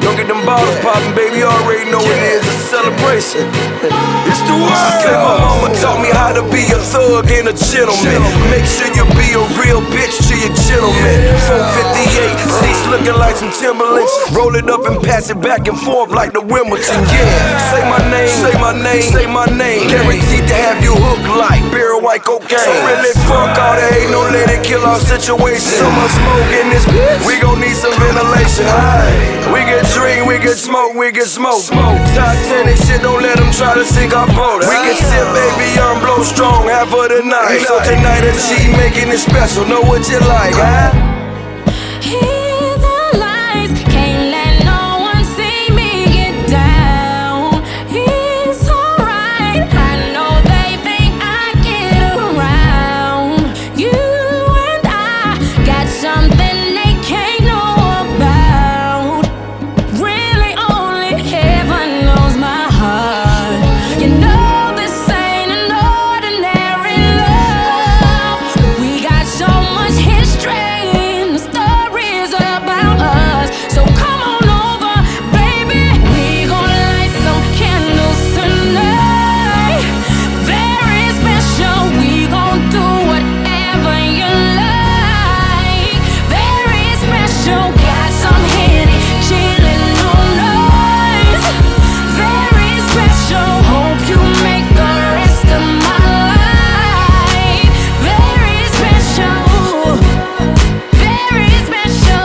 Don't get them bottles poppin', baby, you already know it is a celebration. It's the world. Say my mama taught me how to be a thug and a gentleman. Make sure you be a real bitch to your gentleman. 458, seats looking like some Timberlands. Roll it up and pass it back and forth like the Wimbledon, yeah. Say my name, say my name, say my name. Guaranteed to have you hooked like beer, white cocaine. So really fuck all that hate, no let it kill our situation. So much smoke in this bitch, we gon' need some ventilation. We get drink, we get smoke, we get smoke. Titanic shit, don't let them try to sink our boat. We can sip, baby, young, blow strong, half of the night. So tonight a G making it special, know what you like, huh? Hear the lies, can't let no one see me get down. It's alright, I know they think I get around. You and I got something they can't know about. Really only heaven knows my heart. You know this ain't an ordinary love. We got so much history. So come on over, baby. We gon' light some candles tonight. Very special. We gon' do whatever you like. Very special. Got some Henny chillin' on us. Very special. Hope you make the rest of my life. Very special. Very special.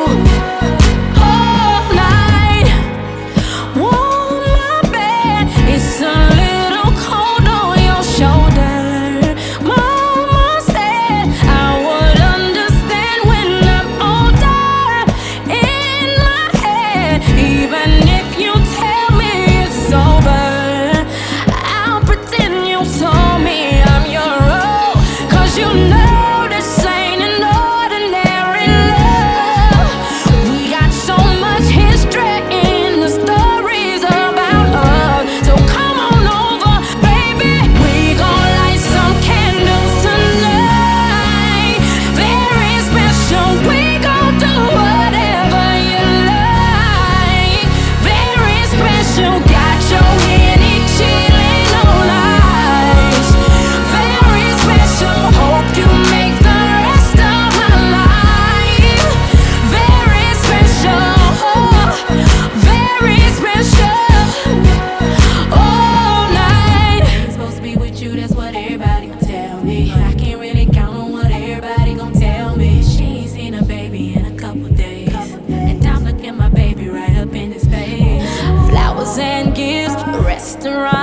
It's a little cold on your shoulder. Mama said I would understand when I'm older. In my head, even if you tell me it's over, I'll pretend you told me I'm your own. 'Cause you know this ain't an ordinary love. We got so much history in the stories about us. So come on over, baby. We gon' light some candles tonight. Very special. We gon' do whatever you like. Very special. Got your Henny chillin' on ice. Very special. Hope you make the rest of my life. Very special. Very special. All night. Ain't supposed to be with you, that's what everybody gon' tell me. I can't really count on what everybody gon' tell me. She ain't seen a baby in a couple days, and I'm looking my baby right up in his face. Flowers and gifts, restaurant.